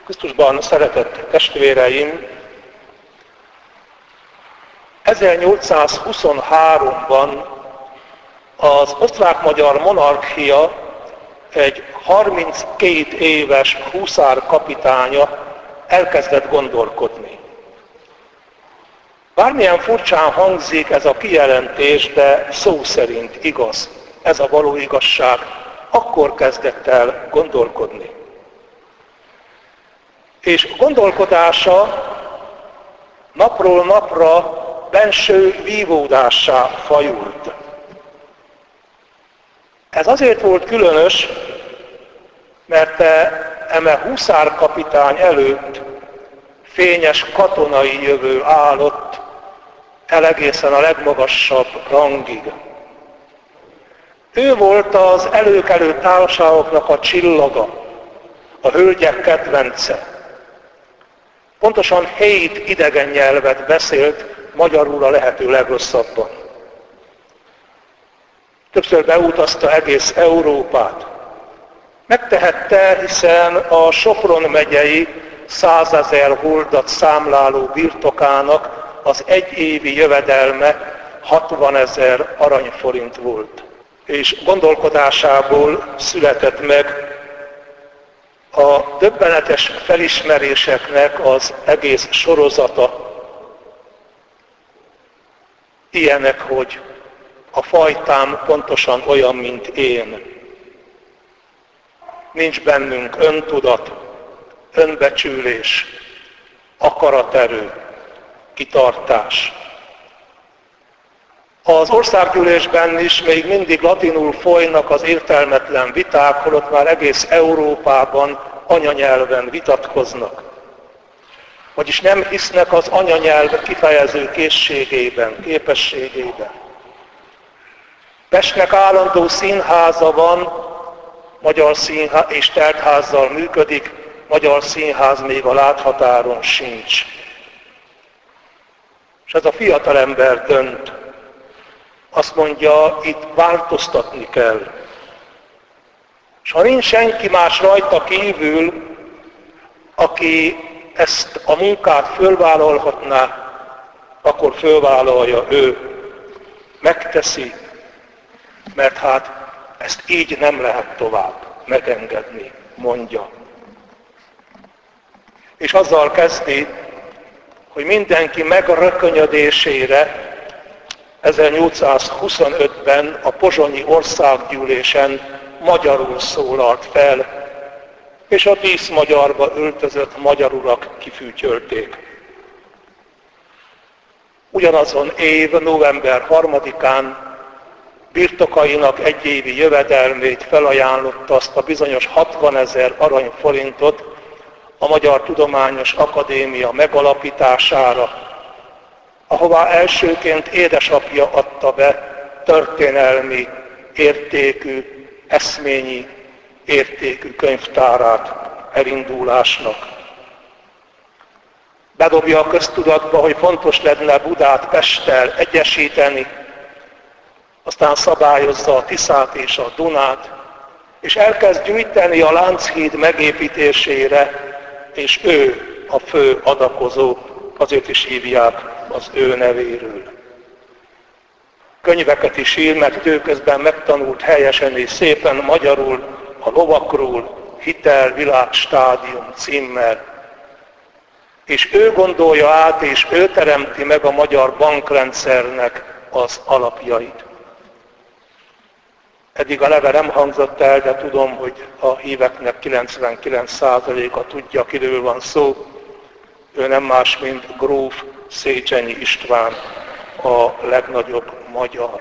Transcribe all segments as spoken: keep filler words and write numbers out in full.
Krisztusban szeretett testvéreim, ezernyolcszázhuszonháromban az osztrák-magyar monarchia egy harminckét éves huszárkapitánya elkezdett gondolkodni. Bármilyen furcsán hangzik ez a kijelentés, de szó szerint igaz. Ez a való igazság. Akkor kezdett el gondolkodni. És gondolkodása napról napra benső vívódássá fajult. Ez azért volt különös, mert eme huszárkapitány előtt fényes katonai jövő állott el egészen a legmagasabb rangig. Ő volt az előkelő társaságoknak a csillaga, a hölgyek kedvence. Pontosan hét idegen nyelvet beszélt, magyarul a lehető legrosszabban. Többször beutazta egész Európát. Megtehette, hiszen a Sopron megyei százezer holdat számláló birtokának az egyévi jövedelme hatvanezer aranyforint volt. És gondolkodásából született meg a döbbenetes felismeréseknek az egész sorozata. Ilyenek, hogy a fajtám pontosan olyan, mint én. Nincs bennünk öntudat, önbecsülés, akaraterő, kitartás. Az országgyűlésben is még mindig latinul folynak az értelmetlen viták, holott már egész Európában anyanyelven vitatkoznak. Vagyis nem hisznek az anyanyelv kifejező készségében, képességében. Pestnek állandó színháza van, magyar színház és teltházzal működik, magyar színház még a láthatáron sincs. És ez a fiatalember dönt. Azt mondja, itt változtatni kell. És ha nincs senki más rajta kívül, aki ezt a munkát fölvállalhatná, akkor fölvállalja ő. Megteszi, mert hát ezt így nem lehet tovább megengedni, mondja. És azzal kezdi, hogy mindenki megrökönyödésére ezernyolcszázhuszonötben a pozsonyi országgyűlésen magyarul szólalt fel, és a díszmagyarba öltözött magyarurak kifűtyölték. Ugyanazon év november harmadikán birtokainak egyévi jövedelmét felajánlotta, azt a bizonyos hatvanezer aranyforintot a Magyar Tudományos Akadémia megalapítására, ahová elsőként édesapja adta be történelmi értékű, eszményi értékű könyvtárát elindulásnak. Bedobja a köztudatba, hogy fontos lenne Budát Pesttel egyesíteni, aztán szabályozza a Tiszát és a Dunát, és elkezd gyűjteni a Lánchíd megépítésére, és ő a fő adakozó, azért is hívják az ő nevéről. Könyveket is ír, mert időközben megtanult helyesen és szépen magyarul a lovakról, hitel, világ, stádium címmel. És ő gondolja át, és ő teremti meg a magyar bankrendszernek az alapjait. Eddig a neve nem hangzott el, de tudom, hogy a híveknek kilencvenkilenc százaléka tudja, kiről van szó. Ő nem más, mint gróf Széchenyi István, a legnagyobb magyar.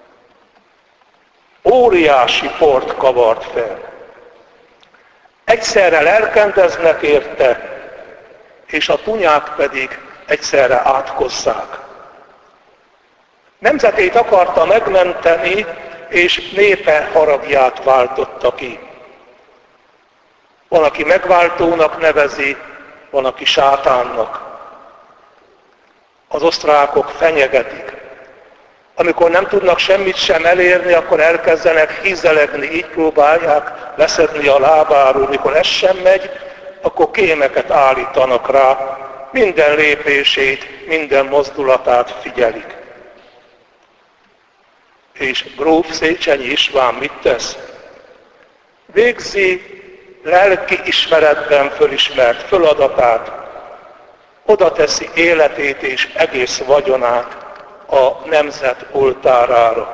Óriási port kavart fel. Egyszerre lelkendeznek érte, és a tunyák pedig egyszerre átkozzák. Nemzetét akarta megmenteni, és népe haragját váltotta ki. Van, aki megváltónak nevezi, van, aki sátánnak. Az osztrákok fenyegetik. Amikor nem tudnak semmit sem elérni, akkor elkezdenek hízelegni, így próbálják leszedni a lábáról. Mikor ez sem megy, akkor kémeket állítanak rá, minden lépését, minden mozdulatát figyelik. És gróf Széchenyi István mit tesz? Végzi lelki ismeretben fölismert feladatát, oda teszi életét és egész vagyonát a nemzet oltárára.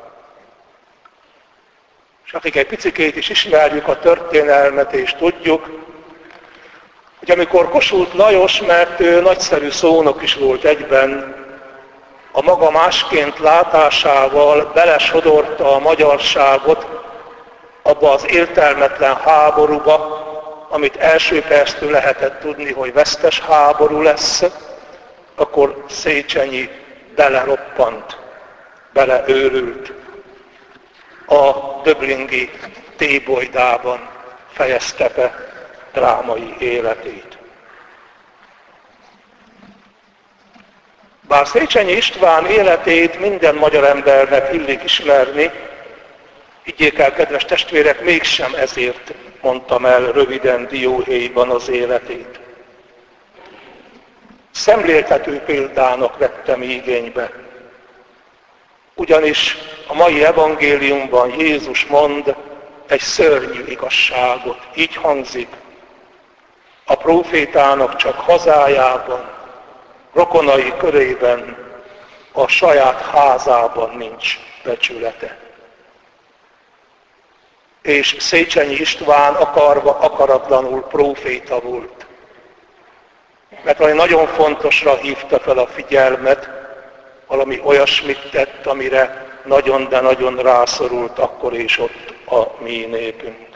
És akik egy picikét is ismerjük a történelmet és tudjuk, hogy amikor Kossuth Lajos, mert ő nagyszerű szónok is volt egyben, a maga másként látásával belesodorta a magyarságot abba az értelmetlen háborúba, amit első perctől lehetett tudni, hogy vesztes háború lesz, akkor Széchenyi beleroppant, beleőrült. A döblingi Tébolydában fejezte be drámai életét. Bár Széchenyi István életét minden magyar embernek illik ismerni, higgyék el, kedves testvérek, mégsem ezért mondtam el röviden dióhéjban az életét. Szemléltető példának vettem igénybe. Ugyanis a mai evangéliumban Jézus mond egy szörnyű igazságot. Így hangzik: a prófétának csak hazájában, rokonai körében, a saját házában nincs becsülete. És Széchenyi István akarva, akaratlanul próféta volt. Mert valami nagyon fontosra hívta fel a figyelmet, valami olyasmit tett, amire nagyon, de nagyon rászorult akkor és ott a mi népünk.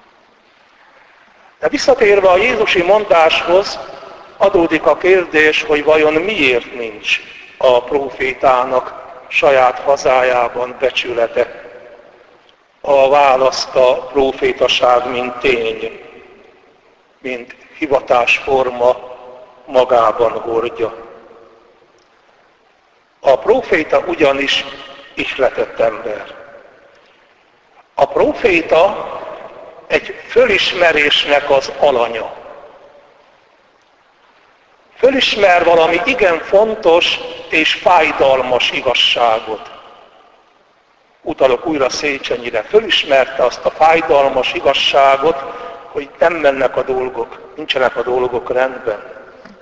De visszatérve a jézusi mondáshoz, adódik a kérdés, hogy vajon miért nincs a prófétának saját hazájában becsülete. A választ a prófétaság, mint tény, mint hivatásforma magában hordja. A próféta ugyanis ihletett ember. A próféta egy fölismerésnek az alanya. Fölismer valami igen fontos és fájdalmas igazságot. Utalok újra Széchenyire. Fölismerte azt a fájdalmas igazságot, hogy nem mennek a dolgok, nincsenek a dolgok rendben.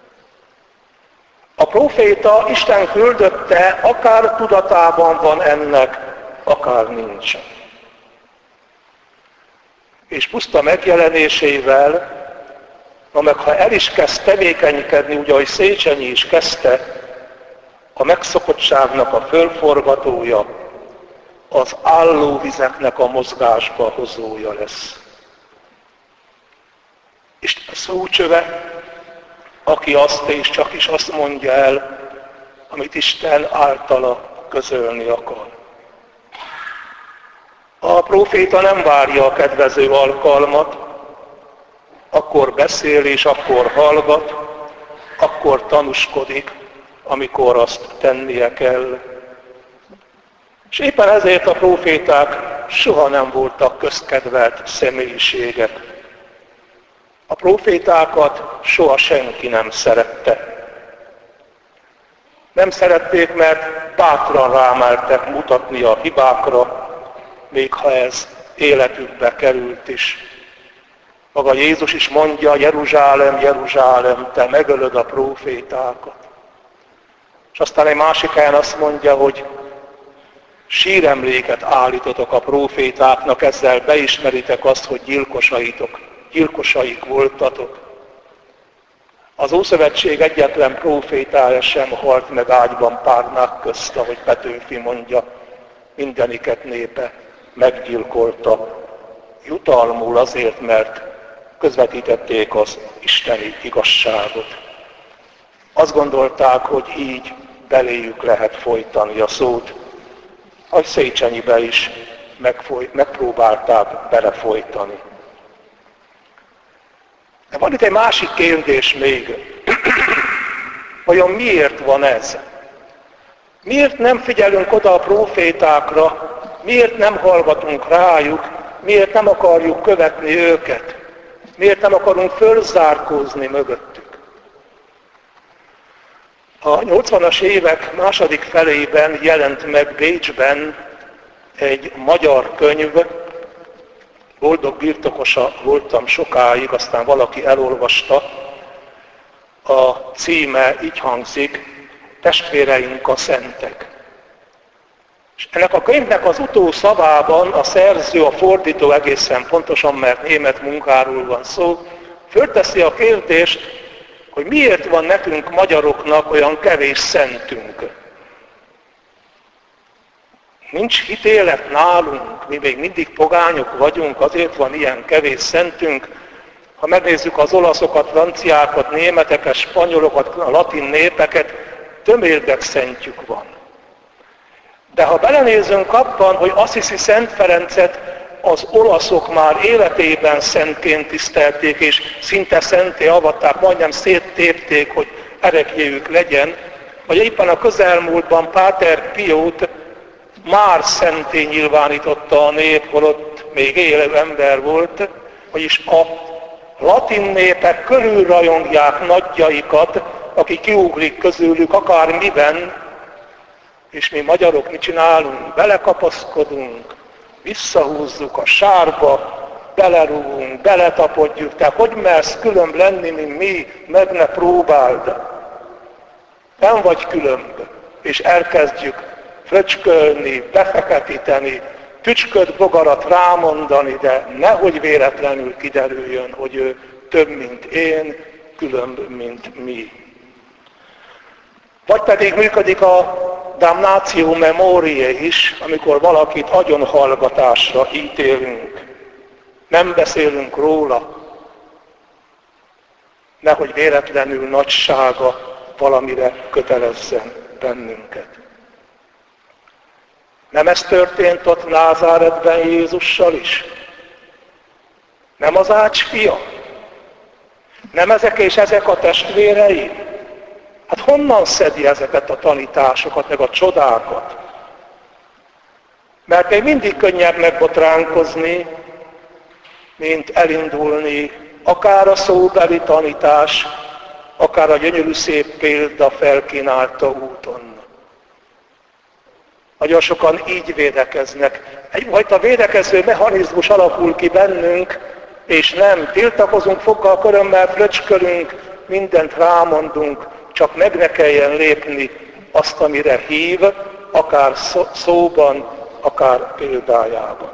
A próféta Isten küldötte, akár tudatában van ennek, akár nincs. És puszta megjelenésével, na meg ha el is kezd tevékenykedni, ugye, ahogy Széchenyi is kezdte, a megszokottságnak a fölforgatója, az állóvizeknek a mozgásba hozója lesz. Isten szócsöve, aki azt és csak is azt mondja el, amit Isten általa közölni akar. A próféta nem várja a kedvező alkalmat, akkor beszél és akkor hallgat, akkor tanúskodik, amikor azt tennie kell. És éppen ezért a próféták soha nem voltak közkedvelt személyiségek. A prófétákat soha senki nem szerette. Nem szerették, mert bátran rámeltek mutatni a hibákra, még ha ez életükbe került is. Maga Jézus is mondja: Jeruzsálem, Jeruzsálem, te megölöd a prófétákat. És aztán egy másik helyen azt mondja, hogy síremléket állítotok a prófétáknak, ezzel beismeritek azt, hogy gyilkosaitok, gyilkosaik voltatok. Az Ószövetség egyetlen prófétája sem halt meg ágyban párnák közt, ahogy Petőfi mondja, mindeniket népe meggyilkolta, jutalmul azért, mert közvetítették az isteni igazságot. Azt gondolták, hogy így beléjük lehet folytani a szót, ahogy Széchenyibe is megfoly, megpróbálták belefolytani. De van itt egy másik kérdés még. Vajon miért van ez? Miért nem figyelünk oda a prófétákra? Miért nem hallgatunk rájuk? Miért nem akarjuk követni őket? Miért nem akarunk fölzárkózni mögöttük? A nyolcvanas évek második felében jelent meg Bécsben egy magyar könyv, boldog birtokosa voltam sokáig, aztán valaki elolvasta. A címe így hangzik, Testvéreink a szentek. És ennek a könyvnek az utószavában a szerző, a fordító egészen pontosan, mert német munkáról van szó, fölteszi a kérdést, hogy miért van nekünk magyaroknak olyan kevés szentünk. Nincs hitélet nálunk, mi még mindig pogányok vagyunk, azért van ilyen kevés szentünk. Ha megnézzük az olaszokat, franciákat, németeket, spanyolokat, a latin népeket, tömérdek szentjük van. De ha belenézünk abban, hogy Assisi Szent Ferencet az olaszok már életében szentként tisztelték, és szinte szenté avatták, majdnem széttépték, hogy ereklyéjük legyen, vagy éppen a közelmúltban Páter Piót már szenté nyilvánította a nép, holott még élő ember volt, vagyis a latin népek körülrajongják nagyjaikat, aki kiugrik közülük akármiben, és mi magyarok mit csinálunk? Belekapaszkodunk, visszahúzzuk a sárba, belerúgunk, beletapodjuk. Te hogy mersz különb lenni, mint mi? Meg ne próbáld. Nem vagy különb. És elkezdjük fröcskölni, befeketíteni, tücsköd bogarat rámondani, de nehogy véletlenül kiderüljön, hogy ő több, mint én, különb, mint mi. Vagy pedig működik a damnatio memoriae is, amikor valakit agyonhallgatásra ítélünk. Nem beszélünk róla, nehogy véletlenül nagysága valamire kötelezzen bennünket. Nem ez történt ott Názáretben Jézussal is? Nem az ács fia? Nem ezek és ezek a testvérei? Hát honnan szedi ezeket a tanításokat, meg a csodákat? Mert még mindig könnyebb megbotránkozni, mint elindulni, akár a szóbeli tanítás, akár a gyönyörű szép példa felkínálta úton. Nagyon sokan így védekeznek. Egyfajta védekező mechanizmus alakul ki bennünk, és nem tiltakozunk, foggal, körömmel fröcskölünk, mindent rámondunk, csak meg ne kelljen lépni azt, amire hív, akár szóban, akár példájában.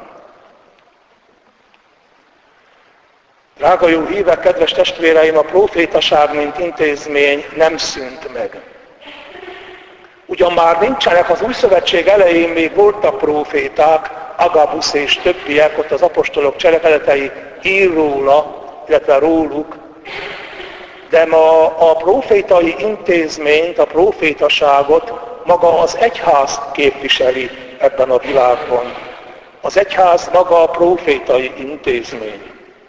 Drága jó hívek, kedves testvéreim, a profétaság, mint intézmény nem szűnt meg. Ugyan már nincsenek, az új szövetség elején még voltak proféták, Agabus és többiek, ott az apostolok cselekedetei ír róla, illetve róluk, de ma a profétai intézményt, a profétaságot maga az egyház képviseli ebben a világban. Az egyház maga a profétai intézmény.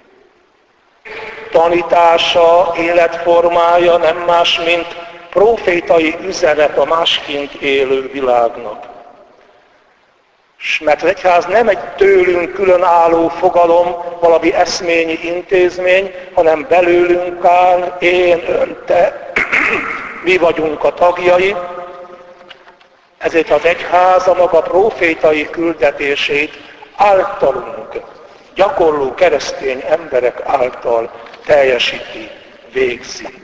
Tanítása, életformája nem más, mint profétai üzenet a másként élő világnak. S mert az egyház nem egy tőlünk különálló fogalom, valami eszményi intézmény, hanem belőlünk áll, én, ön, te, mi vagyunk a tagjai. Ezért az egyház a maga profétai küldetését általunk, gyakorló keresztény emberek által teljesíti, végzi.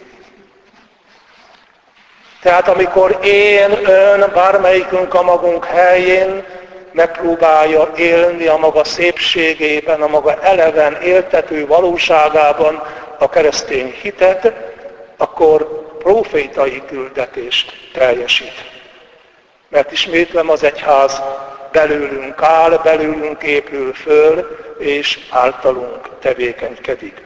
Tehát amikor én, ön, bármelyikünk a magunk helyén megpróbálja élni a maga szépségében, a maga eleven, éltető valóságában a keresztény hitet, akkor profétai küldetést teljesít. Mert ismétlem, az egyház belőlünk áll, belőlünk épül föl, és általunk tevékenykedik.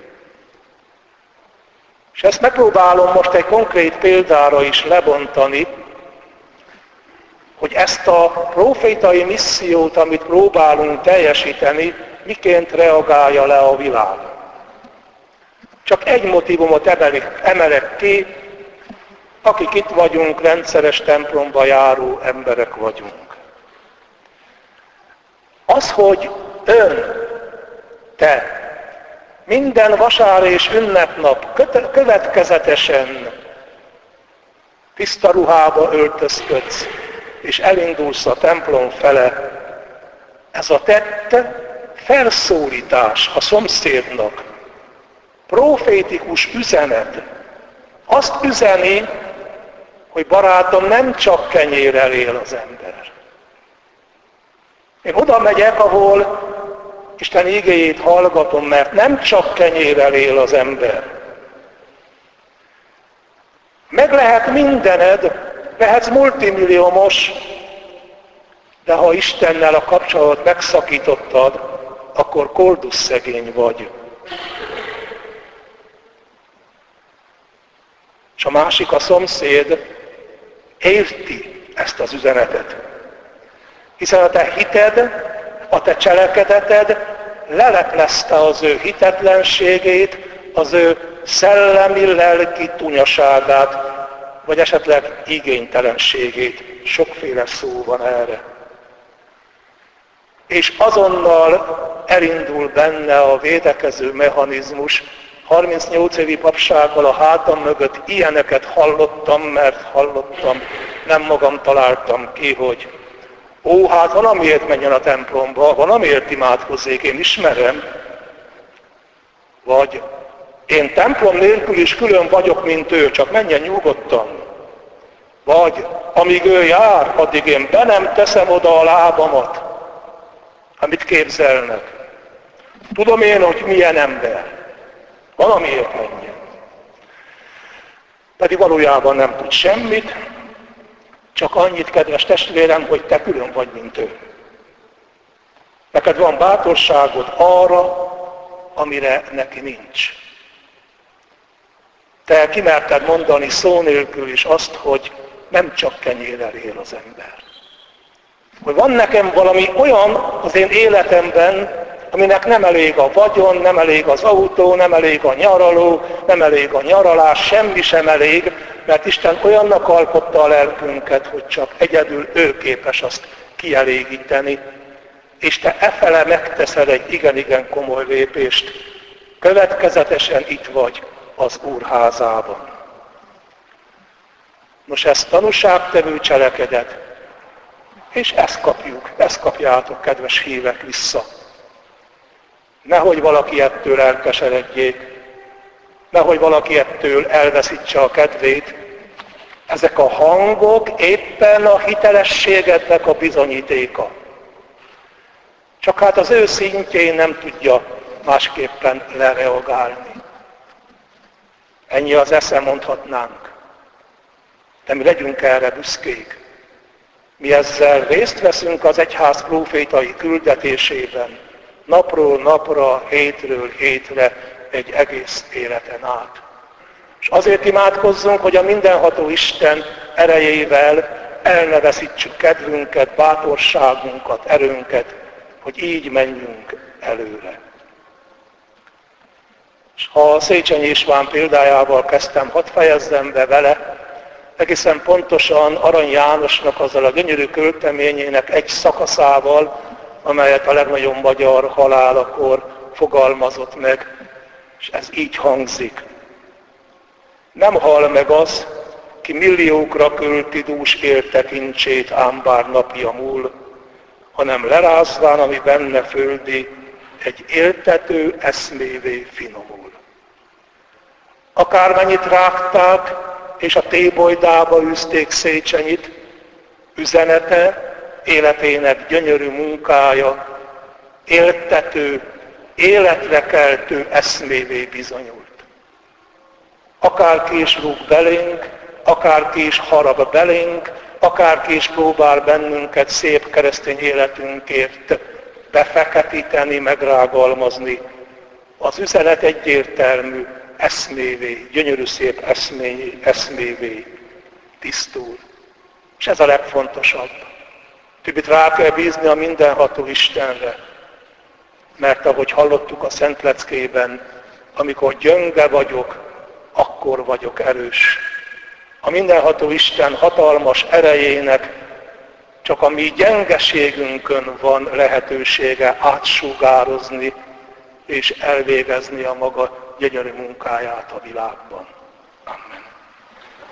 És ezt megpróbálom most egy konkrét példára is lebontani, hogy ezt a profétai missziót, amit próbálunk teljesíteni, miként reagálja le a világ. Csak egy motívumot emelek ki, akik itt vagyunk, rendszeres templomba járó emberek vagyunk. Az, hogy ön, te minden vasár és ünnepnap következetesen tiszta ruhába öltözködsz, és elindulsz a templom fele, ez a tett felszólítás a szomszédnak, profétikus üzenet, azt üzeni, hogy barátom, nem csak kenyérrel él az ember. Én oda megyek, ahol Isten igéjét hallgatom, mert nem csak kenyérrel él az ember. Meg lehet mindened, lehetsz multimilliómos, de ha Istennel a kapcsolatot megszakítottad, akkor koldusszegény vagy. És a másik, a szomszéd érti ezt az üzenetet. Hiszen a te hited, a te cselekedeted leleplezte az ő hitetlenségét, az ő szellemi, lelki tunyaságát, vagy esetleg igénytelenségét. Sokféle szó van erre. És azonnal elindul benne a védekező mechanizmus. harmincnyolc évi papsággal a hátam mögött ilyeneket hallottam, mert hallottam, nem magam találtam ki, hogy ó, hát van amiért menjen a templomba, van amiért imádkozzék, én ismerem. Vagy én templom nélkül is külön vagyok, mint ő, csak menjen nyugodtan. Vagy amíg ő jár, addig én be nem teszem oda a lábamat, amit képzelnek. Tudom én, hogy milyen ember. Van amiért menjen. Pedig valójában nem tud semmit, csak annyit, kedves testvérem, hogy te külön vagy, mint ő. Neked van bátorságod arra, amire neki nincs. Te kimerted mondani szó nélkül is azt, hogy nem csak kenyérrel él az ember. Hogy van nekem valami olyan az én életemben, aminek nem elég a vagyon, nem elég az autó, nem elég a nyaraló, nem elég a nyaralás, semmi sem elég, mert Isten olyannak alkotta a lelkünket, hogy csak egyedül ő képes azt kielégíteni, és te efele megteszel egy igen-igen komoly lépést. Következetesen itt vagy az Úr házában. Nos, ez tanúságtevő cselekedet, és ezt kapjuk, ezt kapjátok, kedves hívek, vissza. Nehogy valaki ettől elkeseredjék, nehogy valaki ettől elveszítse a kedvét. Ezek a hangok éppen a hitelességednek a bizonyítéka. Csak hát az ő szintjén nem tudja másképpen lereagálni. Ennyi az esze, mondhatnánk. De mi legyünk erre büszkék. Mi ezzel részt veszünk az egyház prófétai küldetésében. Napról napra, hétről hétre, egy egész életen át. És azért imádkozzunk, hogy a mindenható Isten erejével el ne veszítsük kedvünket, bátorságunkat, erőnket, hogy így menjünk előre. És ha a Széchenyi István példájával kezdtem, hadd fejezzem be vele, egészen pontosan Arany Jánosnak azzal a gyönyörű költeményének egy szakaszával, amelyet a legnagyobb magyar halálakor fogalmazott meg, és ez így hangzik. Nem hal meg az, ki milliókra költi dús értekincsét, ám bár napja múl, hanem lerázván, ami benne földi, egy éltető eszmévé finomul. Akármennyit rágták, és a tébolydába űzték Széchenyit, üzenete, életének gyönyörű munkája, éltető, életre keltő eszmévé bizonyult. Akárki is rúg belénk, akárki is harag belénk, akárki is próbál bennünket szép keresztény életünkért befeketíteni, megrágalmazni, az üzenet egyértelmű, eszmévé, gyönyörű szép eszmé, eszmévé tisztul. És ez a legfontosabb. Többit rá kell bízni a mindenható Istenre, mert ahogy hallottuk a Szent Leckében, amikor gyönge vagyok, akkor vagyok erős. A mindenható Isten hatalmas erejének csak a mi gyengeségünkön van lehetősége átsugározni, és elvégezni a maga gyönyörű munkáját a világban.